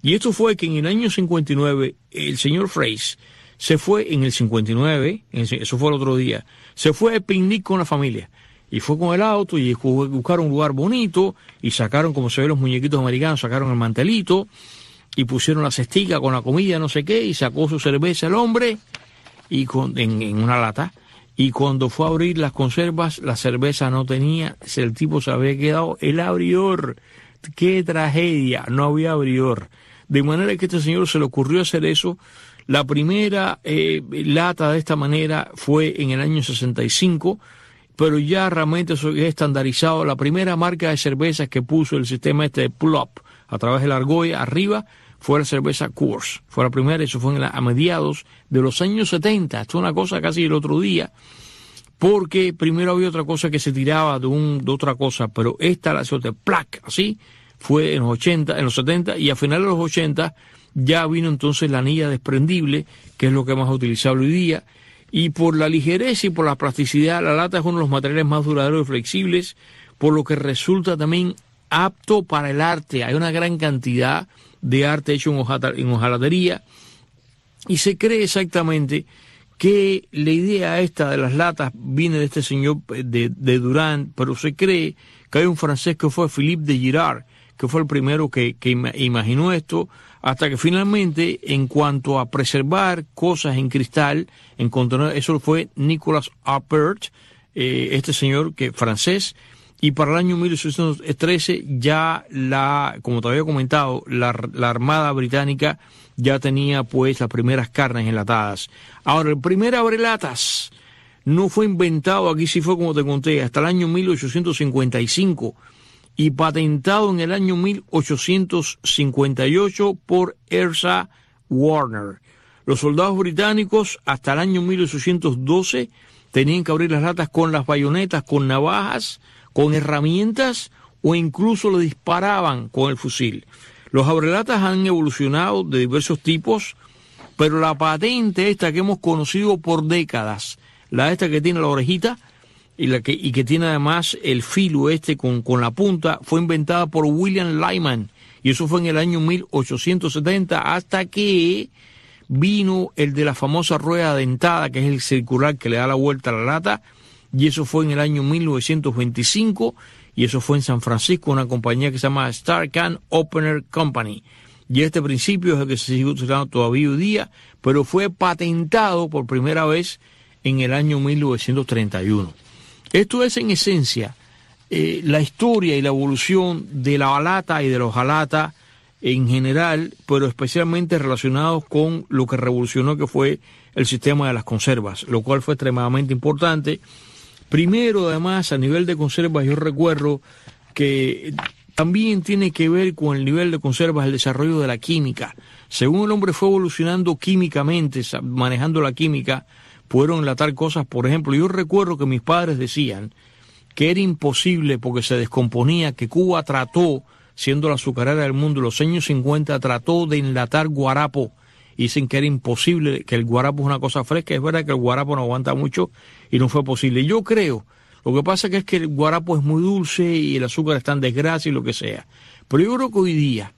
A: Y esto fue que en el año cincuenta y nueve, el señor Freys se fue en el cincuenta y nueve, eso fue el otro día, se fue a picnic con la familia. Y fue con el auto y buscaron un lugar bonito y sacaron, como se ve los muñequitos americanos, sacaron el mantelito y pusieron la cestica con la comida, no sé qué, y sacó su cerveza el hombre y con, en, en una lata. Y cuando fue a abrir las conservas, la cerveza no tenía, el tipo se había quedado el abridor. ¡Qué tragedia! No había abridor. De manera que a este señor se le ocurrió hacer eso. La primera eh, lata de esta manera fue en el año sesenta y cinco, pero ya realmente eso es estandarizado. La primera marca de cervezas que puso el sistema este de pull-up a través de la argolla arriba fue la cerveza Coors. Fue la primera, eso fue en la, a mediados de los años setenta. Esto es una cosa casi el otro día, porque primero había otra cosa que se tiraba de, un, de otra cosa, pero esta, la de plac, así, fue en los ochenta, en los setenta, y a finales de los ochenta ya vino entonces la anilla desprendible, que es lo que más utilizable hoy día. Y por la ligereza y por la plasticidad, la lata es uno de los materiales más duraderos y flexibles, por lo que resulta también apto para el arte. Hay una gran cantidad de arte hecho en, hojata, en hojalatería, y se cree exactamente que la idea esta de las latas viene de este señor de, de Durand, pero se cree que hay un francés que fue Philippe de Girard, que fue el primero que, que imaginó esto, hasta que finalmente, en cuanto a preservar cosas en cristal, en contenedores, eso fue Nicolas Appert, eh, este señor que francés, y para el año mil ochocientos trece ya la, como te había comentado, la, la Armada Británica ya tenía pues las primeras carnes enlatadas. Ahora, el primer abrelatas no fue inventado, aquí sí fue como te conté, hasta el año mil ochocientos cincuenta y cinco, y patentado en el año mil ochocientos cincuenta y ocho por Elsa Warner. Los soldados británicos hasta el año mil ochocientos doce tenían que abrir las latas con las bayonetas, con navajas, con herramientas, o incluso le disparaban con el fusil. Los abrelatas han evolucionado de diversos tipos, pero la patente esta que hemos conocido por décadas, la esta que tiene la orejita, y, la que, y que tiene además el filo este con, con la punta, fue inventada por William Lyman, y eso fue en el año mil ochocientos setenta, hasta que vino el de la famosa rueda dentada, que es el circular que le da la vuelta a la lata, y eso fue en el año mil novecientos veinticinco, y eso fue en San Francisco, una compañía que se llama Star Can Opener Company. Y este principio es el que se sigue utilizando todavía hoy día, pero fue patentado por primera vez en el año mil novecientos treinta y uno. Esto es en esencia eh, la historia y la evolución de la lata y de la hojalata en general, pero especialmente relacionados con lo que revolucionó, que fue el sistema de las conservas, lo cual fue extremadamente importante. Primero, además, a nivel de conservas, yo recuerdo que también tiene que ver con el nivel de conservas el desarrollo de la química. Según el hombre fue evolucionando químicamente, manejando la química, pudieron enlatar cosas. Por ejemplo, yo recuerdo que mis padres decían que era imposible porque se descomponía, que Cuba trató, siendo la azucarera del mundo, en los años cincuenta, trató de enlatar guarapo. Dicen que era imposible, que el guarapo es una cosa fresca. Es verdad que el guarapo no aguanta mucho y no fue posible. Yo creo, lo que pasa que es que el guarapo es muy dulce y el azúcar está en desgracia y lo que sea. Pero yo creo que hoy día,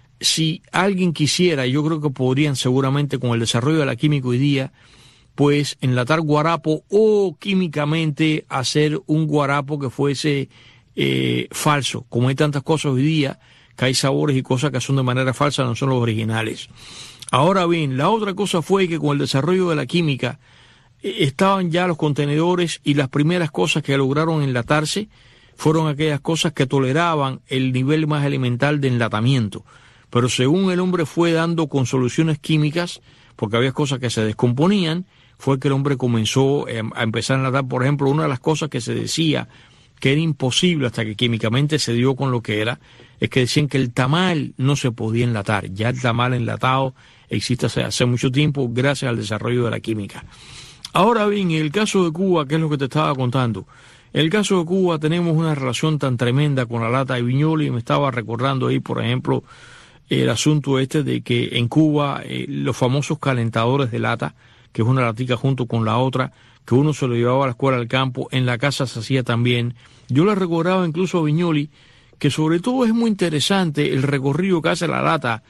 A: si alguien quisiera, yo creo que podrían seguramente, con el desarrollo de la química hoy día, pues enlatar guarapo o químicamente hacer un guarapo que fuese eh, falso. Como hay tantas cosas hoy día, que hay sabores y cosas que son de manera falsa, no son los originales. Ahora bien, la otra cosa fue que con el desarrollo de la química eh, estaban ya los contenedores, y las primeras cosas que lograron enlatarse fueron aquellas cosas que toleraban el nivel más elemental de enlatamiento. Pero según el hombre fue dando con soluciones químicas, porque había cosas que se descomponían, fue que el hombre comenzó a empezar a enlatar. Por ejemplo, una de las cosas que se decía que era imposible hasta que químicamente se dio con lo que era, es que decían que el tamal no se podía enlatar. Ya el tamal enlatado existe hace, hace mucho tiempo gracias al desarrollo de la química. Ahora bien, en el caso de Cuba, que es lo que te estaba contando, en el caso de Cuba tenemos una relación tan tremenda con la lata de Viñoly. Me estaba recordando ahí, por ejemplo, el asunto este de que en Cuba eh, los famosos calentadores de lata, que es una latica junto con la otra, que uno se lo llevaba a la escuela al campo, en la casa se hacía también. Yo le recordaba incluso a Viñoly que sobre todo es muy interesante el recorrido que hace la lata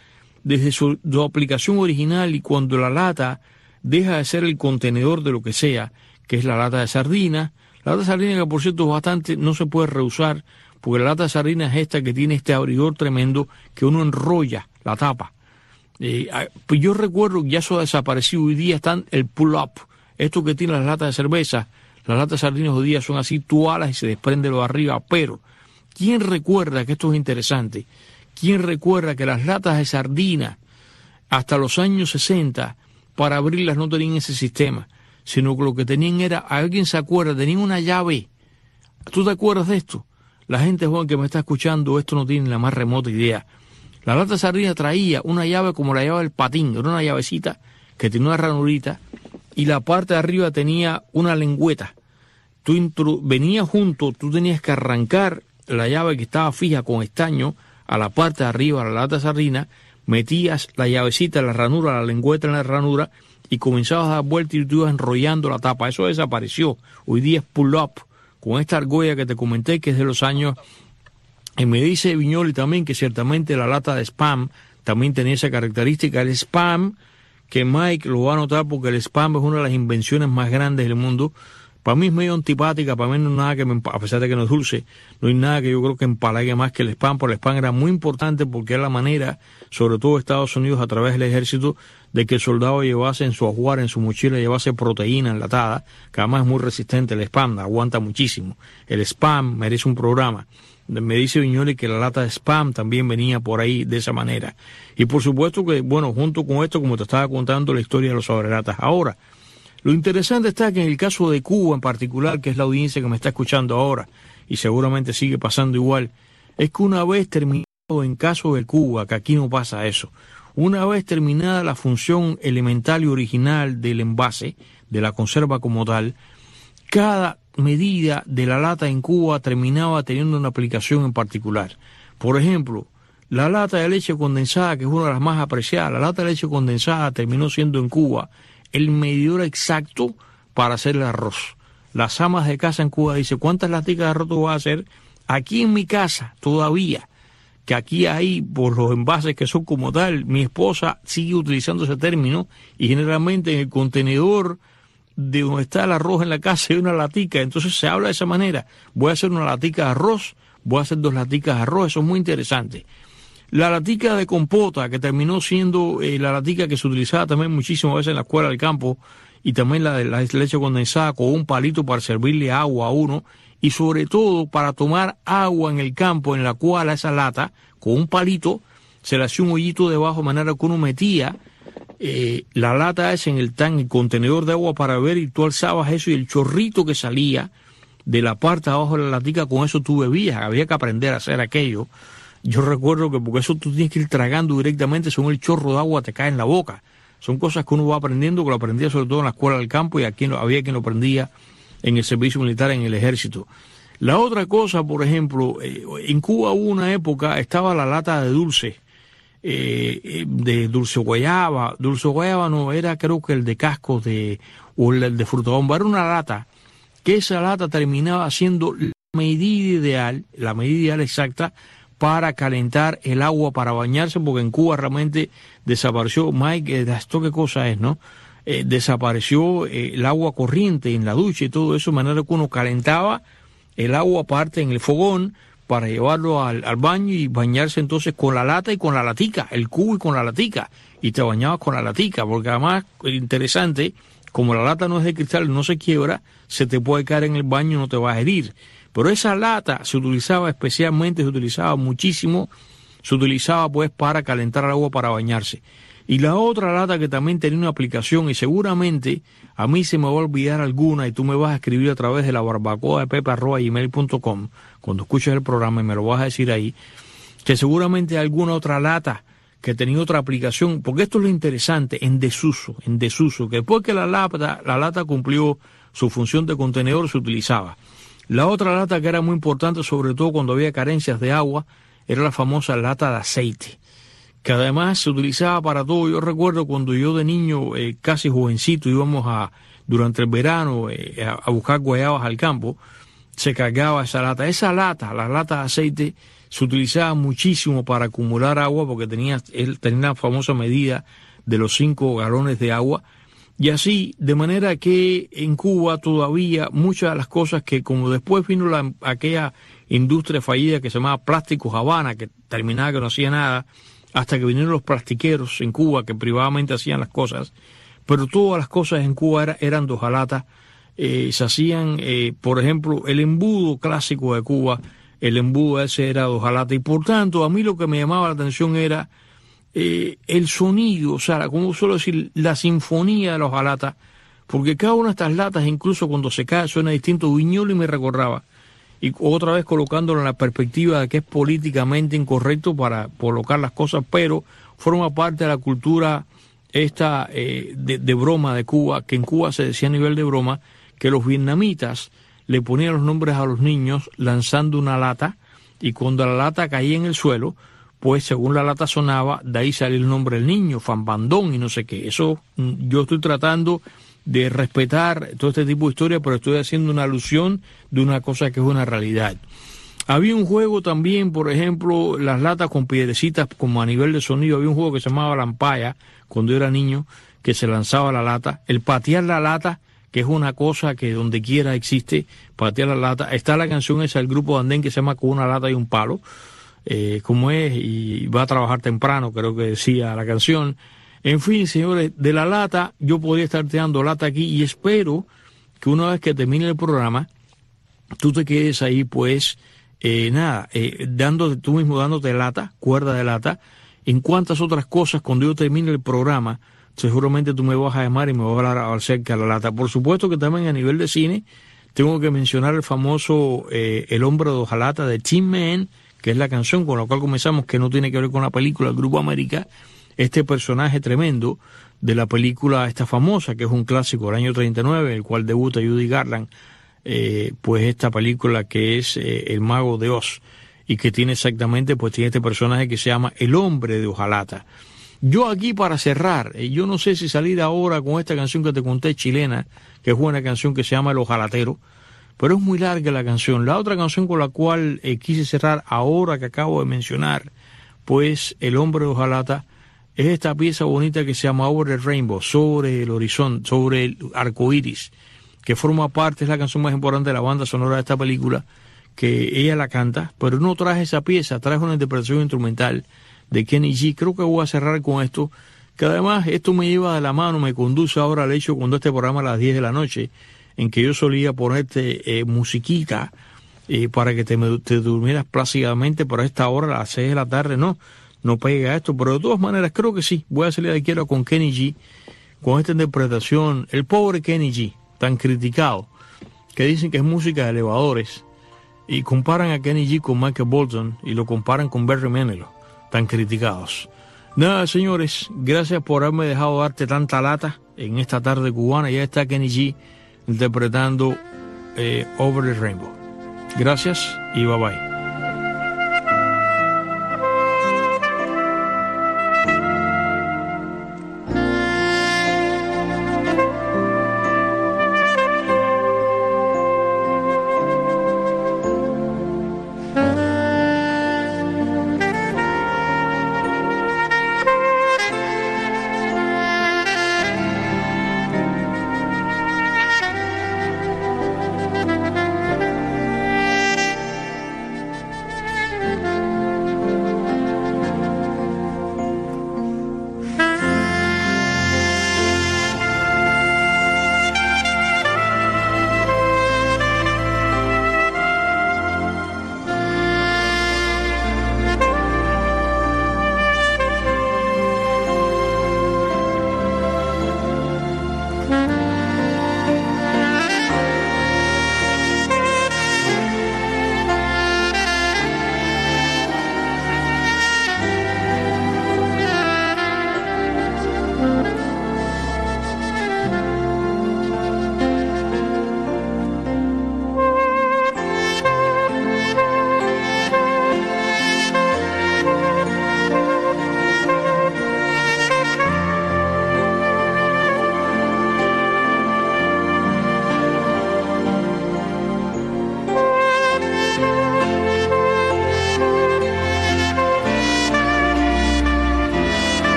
A: desde su, su aplicación original y cuando la lata deja de ser el contenedor de lo que sea, que es la lata de sardina. La lata de sardina que por cierto es bastante, no se puede reusar, porque la lata de sardina es esta que tiene este abridor tremendo que uno enrolla la tapa. Eh, pues yo recuerdo que ya eso ha desaparecido. Hoy día están el pull-up, esto que tiene las latas de cerveza. Las latas de sardinas hoy día son así, tú alas y se desprende lo de arriba. Pero, ¿quién recuerda que esto es interesante? ¿Quién recuerda que las latas de sardinas hasta los años sesenta, para abrirlas no tenían ese sistema, sino que lo que tenían era, ¿alguien se acuerda? Tenían una llave. ¿Tú te acuerdas de esto? La gente joven que me está escuchando, esto no tiene la más remota idea. La lata de sardina traía una llave como la llave del patín, era una llavecita que tenía una ranurita y la parte de arriba tenía una lengüeta. Tú intru- venías junto, tú tenías que arrancar la llave que estaba fija con estaño a la parte de arriba, a la lata de sardina, metías la llavecita en la ranura, la lengüeta en la ranura y comenzabas a dar vueltas y tú ibas enrollando la tapa. Eso desapareció. Hoy día es pull-up, con esta argolla que te comenté que es de los años. Y me dice Viñoli también que ciertamente la lata de Spam también tenía esa característica. El Spam, que Mike lo va a notar porque el Spam es una de las invenciones más grandes del mundo. Para mí es medio antipática, para mí no hay nada que me, a pesar de que no es dulce, no hay nada que yo creo que empalague más que el Spam, porque el Spam era muy importante porque era la manera, sobre todo Estados Unidos a través del ejército, de que el soldado llevase en su ajuar, en su mochila, llevase proteína enlatada, que además es muy resistente el Spam, aguanta muchísimo. El Spam merece un programa. Me dice Viñoli que la lata de Spam también venía por ahí de esa manera. Y por supuesto que, bueno, junto con esto, como te estaba contando, la historia de los sobrelatas. Ahora, lo interesante está que en el caso de Cuba en particular, que es la audiencia que me está escuchando ahora, y seguramente sigue pasando igual, es que una vez terminado en caso de Cuba, que aquí no pasa eso, una vez terminada la función elemental y original del envase, de la conserva como tal, cada medida de la lata en Cuba terminaba teniendo una aplicación en particular. Por ejemplo, la lata de leche condensada, que es una de las más apreciadas, la lata de leche condensada terminó siendo en Cuba el medidor exacto para hacer el arroz. Las amas de casa en Cuba dicen, ¿cuántas laticas de arroz tú vas a hacer? Aquí en mi casa, todavía, que aquí hay, por los envases que son como tal, mi esposa sigue utilizando ese término, y generalmente en el contenedor de donde está el arroz en la casa hay una latica, entonces se habla de esa manera. Voy a hacer una latica de arroz, voy a hacer dos laticas de arroz, eso es muy interesante. La latica de compota, que terminó siendo eh, la latica que se utilizaba también muchísimas veces en la escuela del campo, y también la de la leche condensada con un palito para servirle agua a uno, y sobre todo para tomar agua en el campo, en la cual a esa lata, con un palito, se le hacía un hoyito debajo, de manera que uno metía eh, la lata esa en el tanque, el contenedor de agua para beber, y tú alzabas eso, y el chorrito que salía de la parte de abajo de la latica, con eso tú bebías. Había que aprender a hacer aquello. Yo recuerdo que porque eso tú tienes que ir tragando directamente, según el chorro de agua te cae en la boca. Son cosas que uno va aprendiendo, que lo aprendía sobre todo en la escuela del campo, y aquí había quien lo aprendía en el servicio militar, en el ejército. La otra cosa, por ejemplo, eh, en Cuba hubo una época, estaba la lata de dulce, eh, de dulce guayaba. Dulce guayaba no, era creo que el de cascos de, o el de fruta bomba. Era una lata, que esa lata terminaba siendo la medida ideal, la medida ideal exacta, para calentar el agua para bañarse, porque en Cuba realmente desapareció, Mike, eh, esto qué cosa es, ¿no? Eh, desapareció eh, el agua corriente en la ducha y todo eso, de manera que uno calentaba el agua aparte en el fogón para llevarlo al, al baño y bañarse entonces con la lata y con la latica, el cubo y con la latica, y te bañabas con la latica, porque además, interesante, como la lata no es de cristal, no se quiebra, se te puede caer en el baño y no te va a herir. Pero esa lata se utilizaba especialmente, se utilizaba muchísimo, se utilizaba pues para calentar el agua para bañarse. Y la otra lata que también tenía una aplicación, y seguramente a mí se me va a olvidar alguna, y tú me vas a escribir a través de la barbacoa de pepe arroba gmail punto com, cuando escuches el programa, y me lo vas a decir ahí, que seguramente hay alguna otra lata que tenía otra aplicación, porque esto es lo interesante, en desuso, en desuso, que después que la lata, la lata cumplió su función de contenedor, se utilizaba. La otra lata que era muy importante, sobre todo cuando había carencias de agua, era la famosa lata de aceite, que además se utilizaba para todo. Yo recuerdo cuando yo de niño, eh, casi jovencito, íbamos a durante el verano eh, a, a buscar guayabas al campo, se cargaba esa lata. Esa lata, la lata de aceite, se utilizaba muchísimo para acumular agua porque tenía, él tenía la famosa medida de los cinco galones de agua. Y así, de manera que en Cuba todavía muchas de las cosas que, como después vino la, aquella industria fallida que se llamaba Plásticos Habana, que terminaba que no hacía nada, hasta que vinieron los plastiqueros en Cuba que privadamente hacían las cosas, pero todas las cosas en Cuba era, eran de hojalata. Eh, se hacían, eh, por ejemplo, el embudo clásico de Cuba, el embudo ese era de hojalata, y por tanto a mí lo que me llamaba la atención era Eh, el sonido, o sea, como suelo decir, la sinfonía de la hojalata, porque cada una de estas latas, incluso cuando se cae, suena distinto. Viñoly me recordaba, y otra vez colocándolo en la perspectiva de que es políticamente incorrecto para colocar las cosas, pero forma parte de la cultura esta eh, de, de broma de Cuba, que en Cuba se decía a nivel de broma, que los vietnamitas le ponían los nombres a los niños lanzando una lata, y cuando la lata caía en el suelo, pues según la lata sonaba, de ahí sale el nombre del niño, Fanbandón y no sé qué. Eso, yo estoy tratando de respetar todo este tipo de historia, pero estoy haciendo una alusión de una cosa que es una realidad. Había un juego también, por ejemplo, las latas con piedrecitas, como a nivel de sonido. Había un juego que se llamaba Lampaya, cuando yo era niño, que se lanzaba la lata. El patear la lata, que es una cosa que donde quiera existe, patear la lata. Está la canción esa del grupo de Andén que se llama Con una lata y un palo. Eh, como es, y va a trabajar temprano, creo que decía la canción. En fin, señores, de la lata, yo podría estar dando lata aquí, y espero que una vez que termine el programa, tú te quedes ahí, pues, eh, nada, eh, dándote, tú mismo dándote lata, cuerda de lata, en cuantas otras cosas, cuando yo termine el programa, seguramente tú me vas a llamar y me vas a hablar acerca de la lata. Por supuesto que también a nivel de cine, tengo que mencionar el famoso eh, El hombre de hojalata de Tin Man, que es la canción con la cual comenzamos, que no tiene que ver con la película El Grupo América, este personaje tremendo de la película esta famosa, que es un clásico del año treinta y nueve, el cual debuta Judy Garland, eh, pues esta película que es eh, El Mago de Oz, y que tiene exactamente, pues tiene este personaje que se llama El hombre de hojalata. Yo aquí para cerrar, eh, yo no sé si salir ahora con esta canción que te conté, chilena, que es una canción que se llama El Hojalatero, pero es muy larga la canción. La otra canción con la cual eh, quise cerrar ahora que acabo de mencionar, pues El hombre de hojalata, es esta pieza bonita que se llama Over the Rainbow, sobre el horizonte, sobre el arco iris, que forma parte, es la canción más importante de la banda sonora de esta película, que ella la canta, pero no traje esa pieza, traje una interpretación instrumental de Kenny G. Creo que voy a cerrar con esto, que además esto me lleva de la mano, me conduce ahora al hecho cuando este programa a las diez de la noche, en que yo solía ponerte eh, musiquita eh, para que te, te durmieras plácidamente, pero a esta hora, a las seis de la tarde, no, no pega esto, pero de todas maneras creo que sí, voy a salir de aquí ahora con Kenny G, con esta interpretación, el pobre Kenny G, tan criticado, que dicen que es música de elevadores, y comparan a Kenny G con Michael Bolton, y lo comparan con Barry Manilow, tan criticados. Nada, señores, gracias por haberme dejado darte tanta lata en esta tarde cubana. Ya está Kenny G interpretando eh, Over the Rainbow. Gracias y bye bye.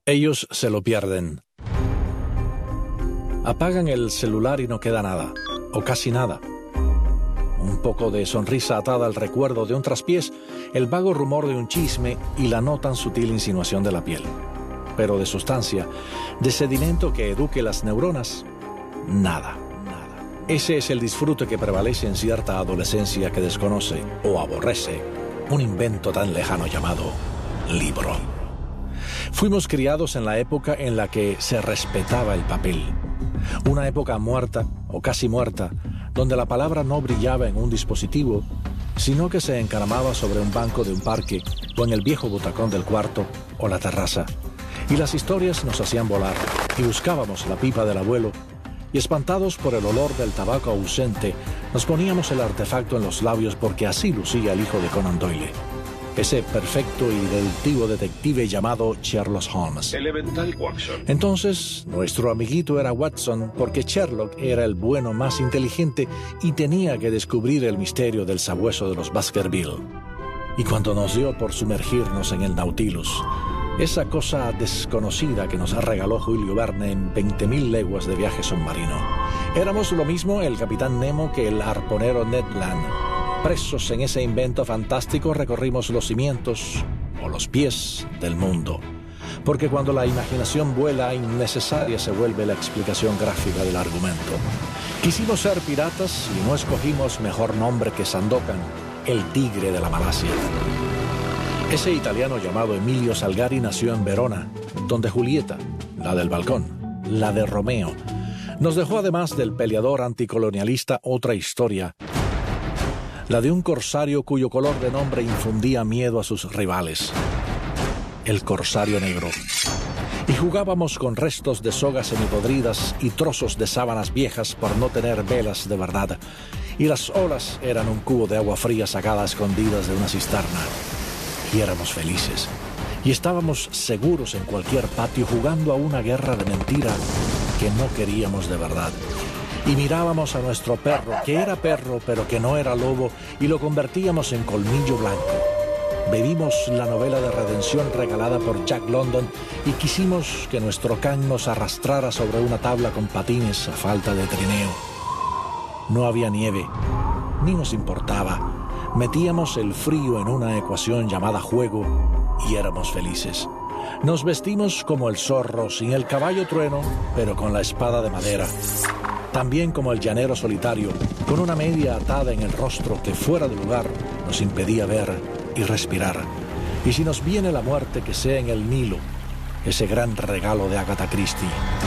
F: Ellos se lo pierden. Apagan el celular y no queda nada, o casi nada. Un poco de sonrisa atada al recuerdo de un traspiés, el vago rumor de un chisme y la no tan sutil insinuación de la piel. Pero de sustancia, de sedimento que eduque las neuronas, nada. Ese es el disfrute que prevalece en cierta adolescencia que desconoce o aborrece un invento tan lejano llamado libro. Fuimos criados en la época en la que se respetaba el papel. Una época muerta, o casi muerta, donde la palabra no brillaba en un dispositivo, sino que se encaramaba sobre un banco de un parque o en el viejo butacón del cuarto o la terraza. Y las historias nos hacían volar y buscábamos la pipa del abuelo y espantados por el olor del tabaco ausente, nos poníamos el artefacto en los labios porque así lucía el hijo de Conan Doyle, ese perfecto y deductivo detective llamado Sherlock Holmes.
G: Elemental Watson.
F: Entonces, nuestro amiguito era Watson porque Sherlock era el bueno más inteligente y tenía que descubrir el misterio del sabueso de los Baskerville. Y cuando nos dio por sumergirnos en el Nautilus, esa cosa desconocida que nos regaló Julio Verne en veinte mil leguas de viaje submarino, éramos lo mismo el capitán Nemo que el arponero Ned Land. Presos en ese invento fantástico recorrimos los cimientos o los pies del mundo. Porque cuando la imaginación vuela, innecesaria se vuelve la explicación gráfica del argumento. Quisimos ser piratas y no escogimos mejor nombre que Sandokan, el tigre de la Malasia. Ese italiano llamado Emilio Salgari nació en Verona, donde Julieta, la del balcón, la de Romeo, nos dejó además del peleador anticolonialista otra historia, la de un corsario cuyo color de nombre infundía miedo a sus rivales, el corsario negro. Y jugábamos con restos de sogas semipodridas y trozos de sábanas viejas por no tener velas de verdad, y las olas eran un cubo de agua fría sacada a escondidas de una cisterna. Y éramos felices, y estábamos seguros en cualquier patio jugando a una guerra de mentira que no queríamos de verdad. Y mirábamos a nuestro perro, que era perro pero que no era lobo, y lo convertíamos en colmillo blanco. Bebimos la novela de redención regalada por Jack London y quisimos que nuestro can nos arrastrara sobre una tabla con patines a falta de trineo. No había nieve, ni nos importaba. Metíamos el frío en una ecuación llamada juego y éramos felices. Nos vestimos como el zorro, sin el caballo trueno, pero con la espada de madera. También como el llanero solitario, con una media atada en el rostro que fuera de lugar nos impedía ver y respirar. Y si nos viene la muerte, que sea en el Nilo, ese gran regalo de Agatha Christie.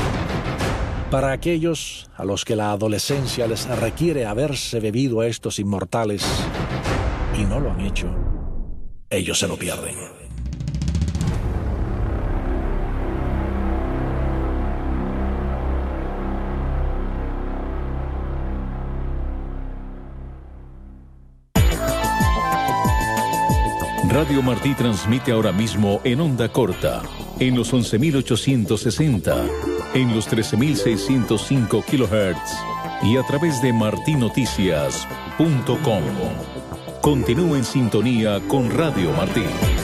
F: Para aquellos a los que la adolescencia les requiere haberse bebido a estos inmortales y no lo han hecho, ellos se lo pierden.
D: Radio Martí transmite ahora mismo en onda corta, en los once mil ochocientos sesenta, en los trece mil seiscientos cinco kilohertz y a través de marti noticias punto com. Continúe en sintonía con Radio Martí.